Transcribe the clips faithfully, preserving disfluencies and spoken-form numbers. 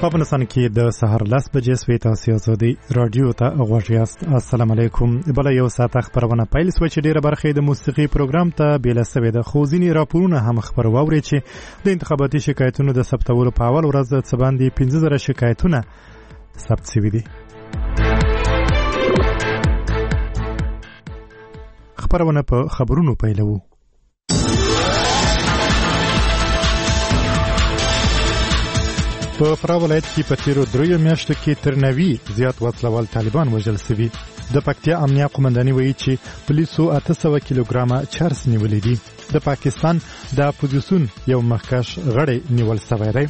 په افغانستان کې د سهار لس بجې سوې تاسو آزادي رادیو ته غوږ یاست. السلام علیکم. بله یو ساعت خبرونه پیل سوه چې ډېره برخه د موسیقي پروګرام ته بیله سوې ده، خو ځینې راپورونه هم خپر واورئ چې د انتخاباتي شکایتونو د ثبتولو په اول ورځ څه باندې پنځه زره شکایتونه ثبت سوي دي. خبرونه په خبرونو پیلوو. په فراه ولایت کې په تیرو دریو میاشتو کې تر نوي زیات وسلوال طالبان وژل سوي. د پکتیا امنیه قومنداني وایي چې پولیسو اته سوه کیلوګرامه چرس نیولي دي. د پاکستان د اپوزیسیون یو مخکښ غړی نیول سوی دی.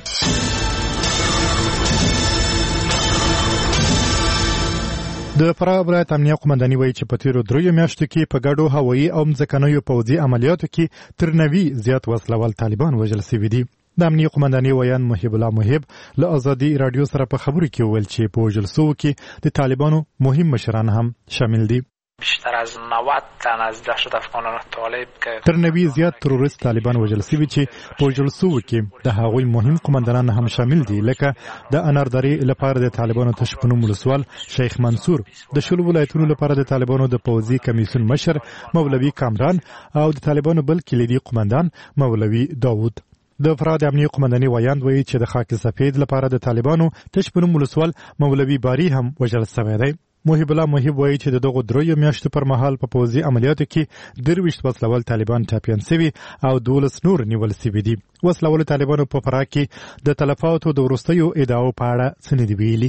د فراه ولایت امنیه قومنداني وایي چې په تیرو دریو میاشتو کې په ګډو هوایي او ځمکنیو پوځي عملیاتو کې تر نوي زیات وسلوال طالبان وژل سوي دي. د امنیه قومنداني ویان محب الله محب له آزادي رادیو سره په خبرو کې وویل چې په وژل سوو کې د طالبانو مهم مشران هم شامل دي. بیشتر از نود تن از دهشت افغانان طالب که تر نوي زیات تروریست طالبان وژل سوي چې په وژل سوو کې د هغوی مهم قومندانان هم شامل دي، لکه د انارداري لپاره د طالبانو تشپنوم ولسوال شیخ منصور، د شلو ولایتونو لپاره د طالبانو د پوځي کمیسیون مشر مولوي کامران او د طالبانو بل کلیدي قومندان مولوي داوود. د فراه د امنیه قومنداني ویاند وایي چې د خاک سفید لپاره د طالبانو تشپنوم ولسوال مولوي باری هم وژل سوی دی. محب الله محب وایي چې د دغو دریو میاشتو پر مهال په پوځي عملیاتو کې درویشت وسلوال طالبان ټاپیان سوي او دولس نور نیول سوي دي. وسلوالو طالبانو په فراه کې د تلفاتو د وروستیو ادعاو په اړه څه نه دي ویلي.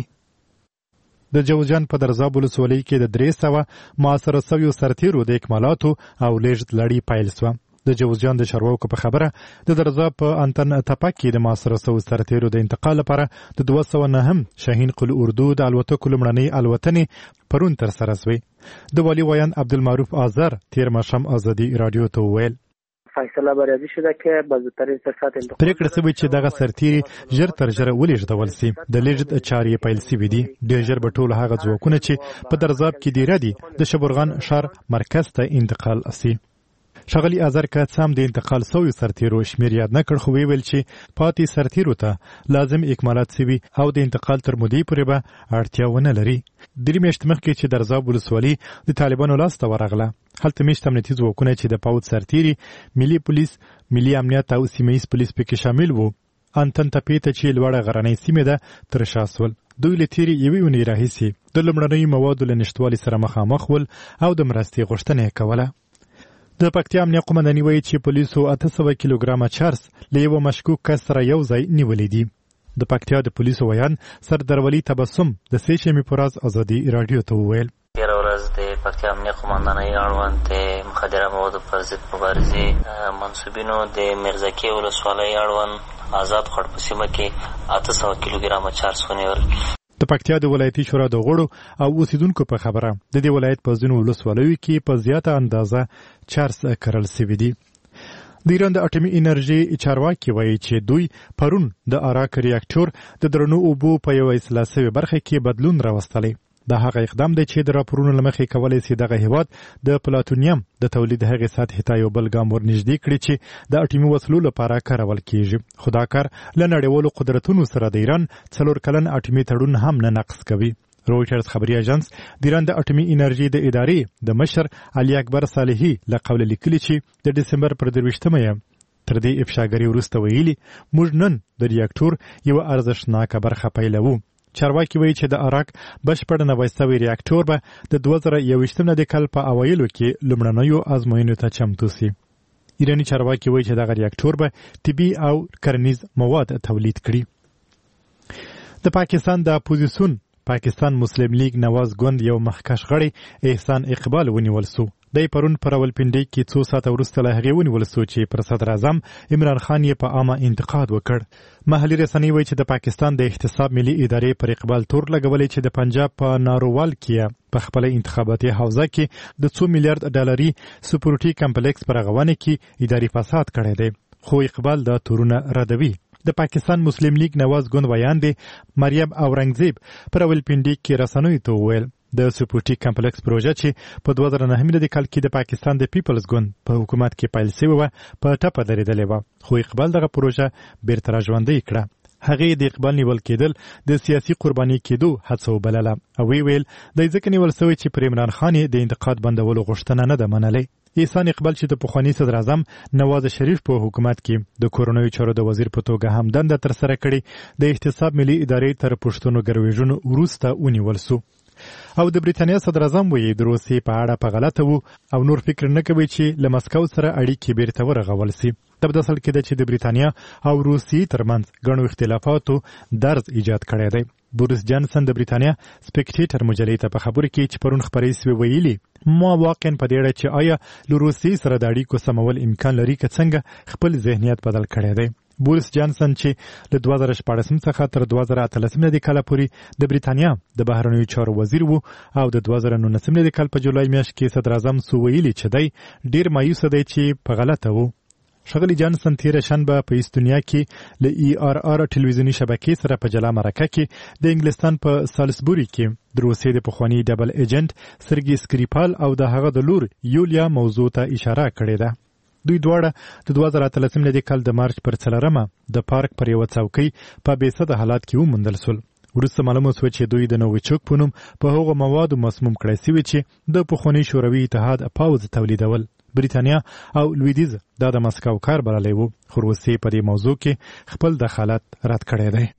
د جوزجان په درزاب ولسوالۍ کې د درې سوه محاصره سویو سرتیرو د اکمالاتو او لیږد لړۍ پیل سوه. د جوزجان د چارواکو په خبره د درزاب په انتن تپه کې د محاصره سوو سرتیرو د انتقال لپاره د دوه سوه نهم شاهین قل اردو د الوتکو لومړنۍ الوتنې پرون ترسره سوې. د والي ویان عبدالمعروف آذر تیر ماښام آزادي رادیو ته وویل فیصله بریازي شده که به زودترین فرصت انتقال پریکړه سوې چې دغه سرتیري ژر تر ژره ولېږدول سي. د لیږد چارې پیل سوي دي. ډېر ژر به ټول هغه ځواکونه چې په درزاب کې دیره دي د شبرغان ښار مرکز ته انتقال سي. ښاغلي آذر که څه هم د انتقال سویو سرتیرو شمېر یاد نه کړ، خو ویل چې پاتې سرتیرو ته لازم اکمالات سوي او د انتقال تر مودې پورې به اړتیا ونه لري. درې میاشتې مخکې چې درزاب ولسوالي د طالبانو لاسته ورغله، هلته میشت امنیتي ځواکونه چې د پوځ سرتیري، ملي پولیس، ملي امنیت او سیمه ییز پولیس پکې شامل وو، انتن تپې ته چې لوړه غرنۍ سیمې ده تر شا سول. دوی له تېرې یوې اونۍ راهیسې د لومړنیو موادو له نشتوالي سره مخامخ ول او د مرستې غوښتنه یې کوله. د پکتیا امنیه قومنداني وایي چې پولیسو اته سوه کیلوګرامه چرس له یوه مشکوک کس سره یو ځای نیولي دي. د پکتیا د پولیسو ویان سردرولي تبسم د سې شنبې په ورځ آزادي رادیو ته وویل تېره ورځ د پکتیا امنیه قومندانۍ اړوند د مخدره موادو پر ضد مبارزې منصوبینو د میرزکې ولسوالۍ اړوند آزاد خوړ په سیمه کې اته سوه کیلوګرامه چرس ونیول. د پکتیا د ولایتي شورا د غړو او اوسیدونکو په خبره د دې ولایت په ځینو ولسوالیو کې په زیاته اندازه چرس کرل سوي دي. د ایران د اټومي انرژي چارواکي وایي چې دوی پرون د اراک ریاکټور د درنو اوبو په یوه اصلاح سوې برخه کې بدلون راوستلی. دا هغه اقدام دی چې د راپورونو له مخې کولی سي دغه هېواد د پلاتونیم د تولید هغې سطحې ته یو بل ګام ورنږدې کړي چې د اټومي وسلو لپاره کارول کیږي. خو دا کار له نړیوالو قدرتونو سره د ایران څلور کلن اټومي تړون هم نه نقض کوي. رویټرز خبري اژانس د ایران د اټومي انرژي د ادارې د مشر علي اکبر صالحي له قوله لیکلي چې د ډسمبر پر درویشتمه یې تر دې افشاګري وروسته ویلي موږ نن د ریاکټور یوه ارزښتناکه برخه پیلوو. چارواکي وایي چې د اراک بشپړ نوی سوی ریاکټور به د دوه زره یوویشتم د کال په اوایلو کې لومړنیو ازموینو ته چمتو سي. ایراني چارواکي وایي چې دغه ریاکټور به طبي او کرنیز مواد تولید کړي. د پاکستان د اپوزیسیون پاکستان مسلم لیگ نواز ګوند یو مخکښ غړی احسان اقبال ونیول سو. دی پرون په راولپنډۍ کې څو ساعته وروسته له هغې ونیول سو چې پر صدر اعظم عمران خان یې په عامه انتقاد وکړ. محلي رسنۍ وایي چې د پاکستان د احتساب ملي ادارې پر اقبال تور لګولی چې د پنجاب په نارووال کې په خپله انتخاباتي حوزه کې د څو میلیارډ ډالري سپورټي کمپلیکس په رغونه کې اداري فساد کړی دی، خو اقبال دا تورونه ردوي. د پاکستان مسلم لیگ نواز ګوند ویاندې مریم اورنګزیب په راولپنډۍ کې رسنیو ته وویل د سپورټي کمپلیکس پروژه چې په دوه زره نهه میلادي کال کې د پاکستان د پیپلز ګوند په حکومت کې پیل شوې وه په ټپه درېدلې وه، خو اقبال دغه پروژه بیرته راژوندۍ کړه. هغه د اقبال نیول کېدل د سیاسي قرباني کېدو هڅه وبلله او ویل د ځکه نیول سوی چې پر عمران خان د انتقاد بندولو غوښتنه نه ده منلې. احسان اقبال چې د پخواني صدر اعظم نواز شریف په حکومت کې د کورونوي چارو د وزیر په توګه هم دنده ترسره کړې د احتساب ملي ادارې تر پښتنو ګرویژنو وروسته ونیول سو. او د بریتانیا صدر اعظم وایي د روسیې په اړه په غلطه وو او نور فکر نه کوي چې له مسکو سره اړیکې بیرته ورغول سي. د بداسل کې د چې د بریتانیا او روسیې ترمنځ غنو اختلافاتو درز ایجاد کړی دی. بوریس جانسن د بریتانیا سپیکټیټر مجلې ته په خبرو کې چې پرون خبرې سوي ویلي ما واقعا په دې اړه چې آیا له روسیې سره د اړیکو سمول امکان لري که څنګه خپل ذهنیت بدل کړی دی. بوریس جانسن چې له دوه زره شپږ څخه تر دوه زره اتلس کال پورې د بریتانیا د بهرنیو چارو وزیر وو او د دوه زره نولس کال په جولای میاشت کې صدر اعظم سو ویلي چې دی ډیر مایوس دی چې په غلطه وو. ښاغلي جانسن تیره شنبه په استونیا کې له ای آر آر ټلویزیوني شبکې سره په جلا مرکه کې د انګلستان په سالزبوري کې د روسیې د پخواني ډبل ایجنټ سرګي سکریپال او د هغه د لور یولیا موضوع ته اشاره کړې ده. دوی دواړه د دوه زره اتلس کال د مارچ پر څلورمه د پارک پر یوه څوکۍ په بېسده حالات کې وموندل سول. وروسته معلومه سوه چې دوی د نوویچوک په نوم په هغو موادو مسموم کړی سوي چې د پخواني شوروي اتحاد پوځ تولیدول. بریتانیا او لویدیځ دا د مسکو کار بللی وو خو روسیې په دې موضوع کې خپل دخالت رد کړی دی.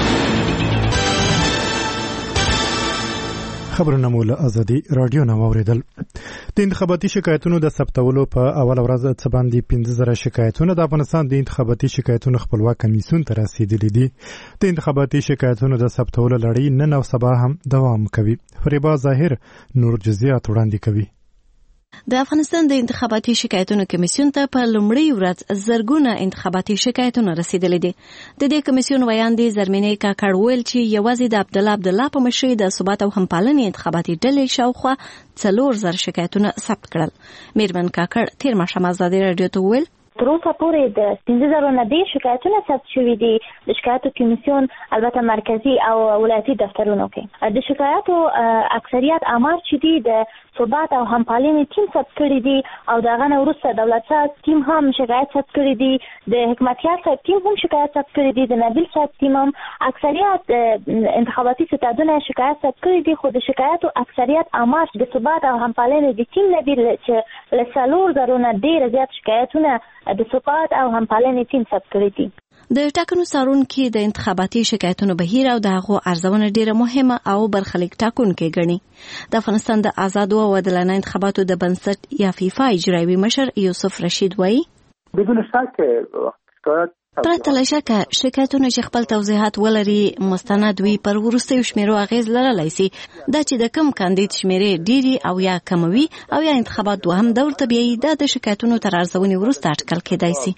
خبرونه مو له ازادي راډیو نه واورېدل. د انتخاباتي شکایتونو د ثبتولو په اوله ورځ څه باندې پنځه زره شکایتونه د افغانستان د انتخاباتي شکایتونو خپلواک کمیسیون ته رسیدلي دي. د انتخاباتي شکایتونو د ثبتولو لړۍ نن او سبا هم دوام کوي. فریبا ظاهر نور جزئیات وړاندې کوي. د افغانستان د انتخاباتي شکایتونو کمیسیون ته په لومړۍ ورځ زرګونه انتخاباتي شکایتونه رسیدلي دي. د دې کمیسیون ویاندې زرمینې کاکړ ویل چې یوازې د عبدالله عبدالله په مشرۍ د ثبات او همپالنې انتخاباتي ډلې شاوخوا څلور زره شکایتونه ثبت کړل. میرمن کاکړ تیر ماښام ازادي راډیو ته وویل تر اوسه پورې د پنځه زره نه ډېر شکایتونه ثبت شوي دي د شکایتو کمیسیون البته مرکزي او ولایتي دفترونو کې. د شکایتو اکثریت آمار چې دي د ثبات او همپالنې ټیم ثبت کړي دي او د هغه نه وروسته دولت شاه ټیم هم شکایت ثبت کړي دي. د حکمتیار صاحب ټیم هم شکایت ثبت کړي دي. د نبیل صاحب ټیم هم اکثریت انتخاباتي ستادونه شکایت ثبت کړي دي. خو د شکایتو اکثریت آمار د ثبات او همپالنې د ټیم نه دي چې له څلور زرو نه ډېر زیات شکایتونه د ثبات او همپالنې ټیم ثبت کړي دي. د ټاکنو څارونکي د انتخاباتي شکایتونو بهیر او د هغو ارزونه ډیره مهمه او برخلیک ټاکونکې ګڼي. د افغانستان د آزادو او عادلانه انتخاباتو د بنسټ یا فیفا اجرایوي مشر یوسف رشید وایي بدون شک شکایت پرته له شکه شکایتونه چې خپل توضیحات ولري مستند وي پر وروستیو شمیرو اغیز لرلی سي. دا چې د کم کاندید شمیرې ډیري او یا کموي او یا انتخابات دوهم دور ته بیایي دا د شکایتونو تر ارزونې وروسته اټکل کېدای سي.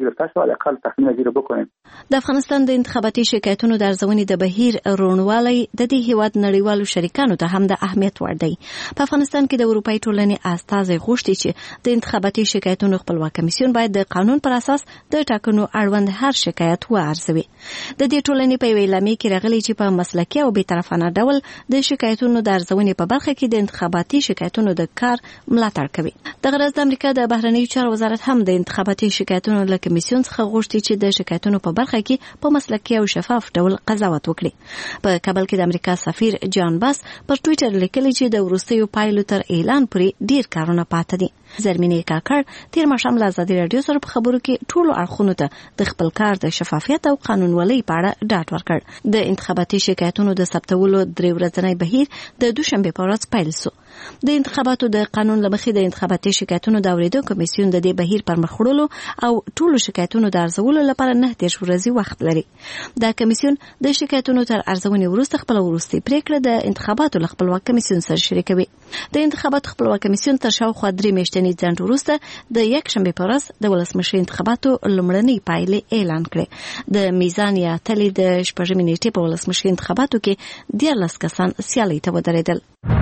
د افغانستان د انتخاباتي شکایتونو د ارزونې د بهیر روڼوالی د دې هیواد نړیوالو شریکانو ته هم د اهمیت وړ دی. په افغانستان کې د اروپایي ټولنې استازی غوښتي چې د انتخاباتي شکایتونو خپلواک کمیسیون باید د قانون پر اساس د ټاکنو اړوند هر شکایت وارزوي. د دې ټولنې په ویلامې کې راغلي چې په مسلکي او بیطرفانه ډول د شکایتونو د ارزونې په برخه کې د انتخاباتي شکایتونو د کار ملاتړ کوي. د غرض د امریکا د بهرنیو چارو وزارت هم د انتخاباتي شکایتونو له کمیسیون څخه غوښتي چې د شکایتونو په برخه کې په مسلکي او شفاف ډول قضاوت وکړي. په کابل کې د امریکا سفیر جان باس پر ټوئیټر لیکلي چې د وروستیو پایلو تر اعلان پورې ډیر کارونه پاتې دي. زرمینې کاکړ تیر ماښام له ازادي راډیو سره په خبرو کې ټولو اړخونو ته د خپل کار د شفافیت او قانونوالۍ په اړه ډاډ ورکړ. د انتخاباتي شکایتونو د ثبتولو درې ورځنی بهیر د دوشنبه په ورځ پیل شو. د انتخاباتو د قانون له مخې د انتخاباتي شکایتونو د اورېدو کمیسیون د دې بهیر پر مخ وړلو او ټولو شکایتونو د ارزولو لپاره نه دېرش ورځې وخت لري. دا کمیسیون د شکایتونو تر ارزونې وروسته خپل وروستۍ پریکړه د انتخاباتو له خپلواک کمیسیون سره شریکوي. د انتخاباتو خپلواک کمیسیون تر شاوخوا درې میاشتني ځنډ وروسته د یکشنبه په ورځ د ولسمشر انتخاباتو لومړنۍ پایلې اعلان کړې. د میزان یا تلې د شپږمې نیټې په ولسمشر انتخاباتو کې دیارلس کسان سیالۍ ته ودرېدل.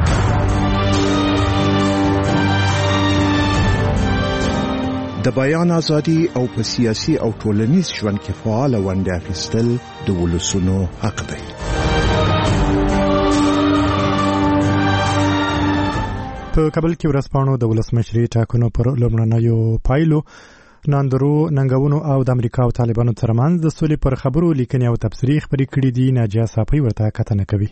د بیان ازادي او په سیاسي او ټولنیز ژوند کې فعال ونډه اخیستل د ولسونو حق دی. په کابل کې ورځپاڼو د ولسمشري ټاکنو پر لومړنیو پایلو ناندرو ننګونو او د امریکا او طالبانو ترمنځ د سولې پر خبرو لیکنې او تبصرې خبرې کړې دي. ناجیه صافی ورته کتنه کوي.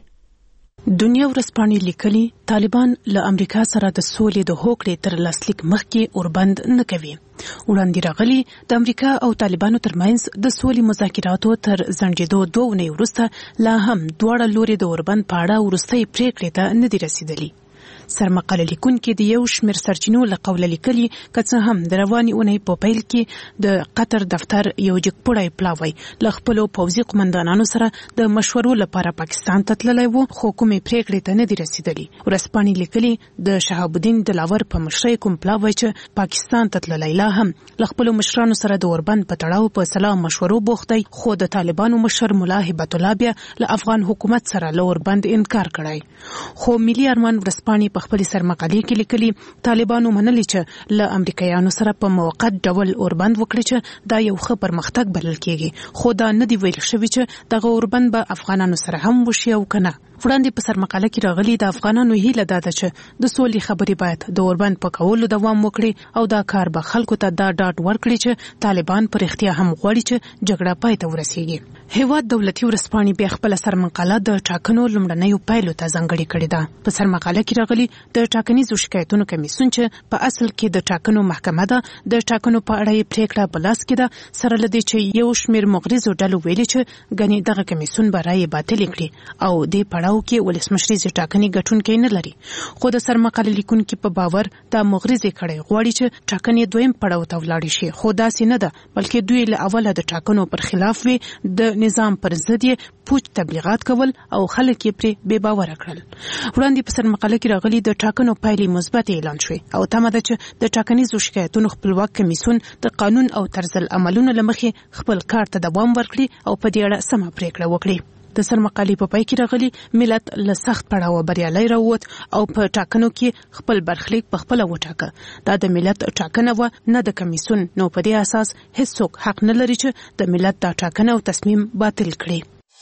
دنیا ورځپاڼې لیکلي طالبان له امریکا سره د سولې د هوکړې تر لاسلیک مخکې اوربند نه کوي. وړاندې راغلي د امریکا او طالبانو ترمنځ د سولې مذاکراتو تر زنجیدو دوه اونۍ وروسته لا هم دواړه لوري د اوربند په اړه وروستۍ پریکړې ته نه دي رسیدلي. سرمقاله لیکونکي د یو شمېر سرچینو له قوله لیکلي که څه هم د روانې اونۍ په پیل کې د قطر دفتر یو جګپوړی پلاوی له خپلو پوځي قمندانانو سره د مشورو لپاره پاکستان ته تللی و، خو کومې پریکړې ته نه دي رسیدلي. ورځپاڼې لیکلي د شهاب الدین دلاور په مشرۍ کوم پلاوی چې پاکستان ته تللی لا هم له خپلو مشرانو سره د اوربند په تړاو په سلا مشورو بوخت دی، خو د طالبانو مشر ملا هبت الله بیا له افغان حکومت سره له اوربند انکار کړی. خو ملي ارمان ورځپاڼې په خپل سرمقالې کې لیکلي طالبانو منلي چې له امریکایانو سره په موقت ډول اوربند وکړي چې دا یو ښه پرمختګ بلل کېږي، خو دا نه دی ویل شوی چې دغه اوربند به افغانانو سره هم وشي او کنه. وړاندې په سرمقاله کې راغلي د افغانانو هیله دا ده چې د سولې خبرې باید د اوربند په کولو دوام وکړي او دا کار به خلکو ته دا ډاډ ورکړي چې طالبان پر اختیا هم غواړي چې جګړه پای ته ورسیږي. هیواد دولتي ورځپاڼې بیا خپل سرمقاله د ټاکنو لومړنیو پایلو ته ځانګړې کړې ده. په سرمقاله کې راغلي د ټاکنیزو شکایتونو کمیسیون چې په اصل کې د ټاکنو محکمه ده، د ټاکنو په اړه یې پریکړه په لاس کې ده، سره له دې چې یو شمېر مغرضو ډلو ویلي چې ګنې دغه کمیسیون به رایې باطلې کړي او دې پړاو کې ولسمشریزې ټاکنې ګټونکی نه لري. خو د سرمقاله لیکونکي په باور دا مغرضې کړی غواړي چې ټاکنې دویم پړاو ته ولاړې شي، خو داسې نه ده، بلکې دوی له اوله د ټاکنو پر خلاف وي، د نظام پر ضد یې پوچ تبلیغات کول او خلک یې پرې بې باوره کړل. وړاندې په سرمقاله کې راغلي د ټاکنو پایلې مثبت اعلان شوې او تمه ده چې د ټاکنیزو شکایتونو خپلواک کمیسیون د قانون او طرز العملونو له مخې خپل کار ته دوام ورکړي او په دې اړه سمه پریکړه وکړي. د سرمقالې په پای کې راغلي ملت له سخت پړاوه بریالی راووت او په ټاکنو کې خپل برخلیک په خپله وټاکه. دا د ملت ټاکنه وه، نه د کمیسیون، نو په دې اساس هیڅوک حق نه لري چې د ملت دا ټاکنه او تصمیم باطل کړي.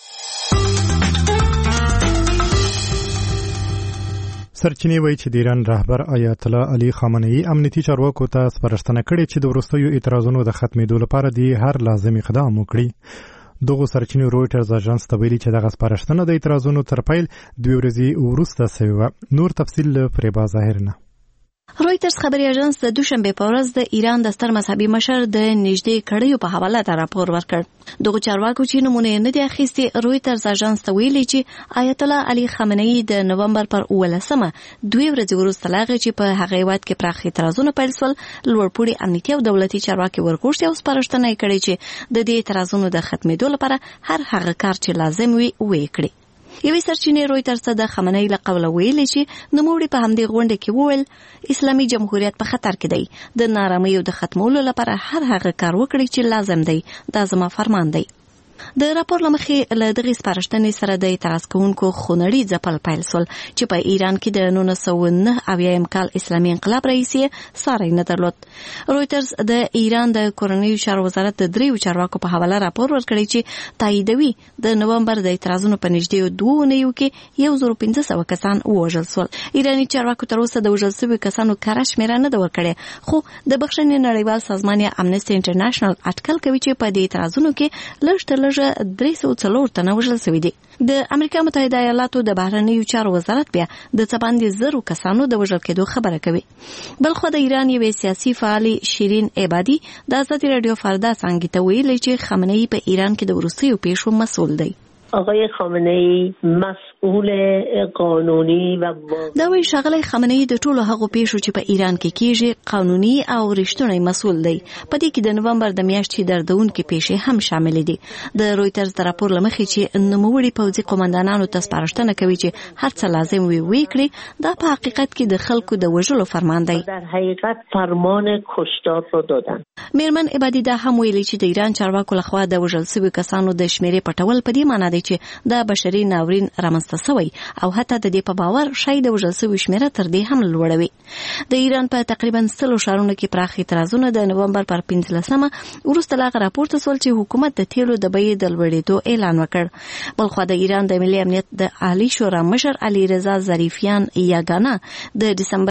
سرچینې وایي چې د ایران رهبر آیت الله علي خامنه‌ای امنیتي چارواکو ته سپارښتنه کړې چې د وروستیو اعتراضونو د ختمېدو لپاره د هر لازم اقدام وکړي. دغه سرچینې رویټرز اژانس ته ویلي چې دغه سپارښتنه د اعتراضونو تر پیل دوه ورځې وروسته شوې وه. نور تفصیل له فریبا ظاهر نه. رویټرز خبري اژانس د دوشنبه په ورځ د ایران د ستر مذهبي مشر د نږدې کړیو په حواله دا راپور ورکړ. دغه چارواکو چې نمونه نه دي اخیستي رویټرز اژانس ته ویلي چې آیت الله علي خامنه‌ای د نومبر پر اوولسمه دوه ورځې وروسته لاغه چې په هغه هیواد کې پراخ اعتراضونه پیل شول، لوړپوړي امنیتي او دولتي چارواکي ورغوښتي او سپارښتنه یې کړې چې د دې اعتراضونو د ختمېدو لپاره هر هغه کار چې لازم وي وکړي. یوې سرچینې رویټرز ته د خامنه‌ای له قوله ویلي چې نوموړي په همدې غونډه کې وویل اسلامي جمهوریت په خطر کې دی، د نارامیو د ختمولو لپاره هر هغه کار وکړي چې لازم دی، دا زما فرمان دی. د راپور لمخې له دغه سپارښتنې سره د اعتراض کوونکو خونړي ځپل پیل شول چې په ایران کې د نولس سوه نهه اویایم کال اسلامي انقلاب رئیس ساری نه درلود. رویټرز د ایران د کورنیو چارو وزارت د دریو چارواکو په حواله راپور ورکړی چې تاییدوي د نومبر د اعتراضونو په نږدې دوه اونیو کې یو زر پنځه سوه کسان ووژل شول. ایراني چارواکو تر اوسه د وژل شویو کسانو کره شمېره نه ده ورکړې، خو د بخښنې نړیوال سازمان یا امنسټي انټرنیشنل اټکل کوي چې په دې اعتراضونو کې لږ تر لږه درې سوه څلور تنه وژل شوي دي. د امریکا متحده ایالاتو د بهرنیو چارو وزارت بیا د څه باندې زرو کسانو د وژل کېدو خبره کوي. بلخو د ایران یوې سیاسي فعالې شیرین عبادي د ازادي راډیو فردا څنګه ته ویلي چې خامنه‌ای په ایران کې د وروستیو پیښو مسؤل دی. آقای خامنه‌ای مسئول قانونی و دا وی شغله خامنه‌ای د ټولو هغو پیښو چې په ایران کې کیږي قانوني او رښتونی مسؤل دی. په دې کې د نومبر د میاشتې دردونکې پیښې هم شامل دي. د رویټرز د راپور لمخې چې نوموړي پوځي قومندانانو ته سپارښتنه کوي چې هر څه لازم وي وکړي، دا په حقیقت کې د خلکو د وژلو فرمان دی. در حقیقت فرمان کشتار رو دادن. میرمن عبادي دا هم ویلي چې د ایران چارواکو لخوا د وژل شویو کسانو د شمیرې پټول په دې معنی دی چې د بشري ناورین رامنځته شوی او حتی د دې په باور شاید د وژل شویو شمیره تر دې هم لوړوي. د ایران په تقریبا سلو ښارونو کې پراخ اعتراضونه د نومبر پر پنځلسمه وروسته لا راپورته شول چې حکومت د تیلو د بیې د لوړېدو اعلان وکړ. بلخو د ایران د ملي امنیت د عالی شورا مشر علی رضا ظریفیان یاګانه د دسمبر